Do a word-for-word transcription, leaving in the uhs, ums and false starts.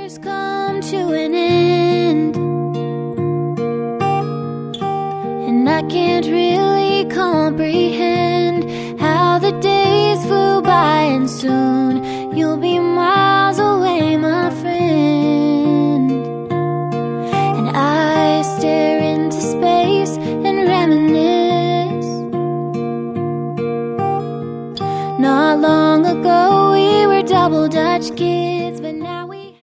years come to an end, and I can't really comprehend how the days flew by, and soon you'll be miles away, my friend. And I stare into space and reminisce. Not long ago we were double Dutch kids, but now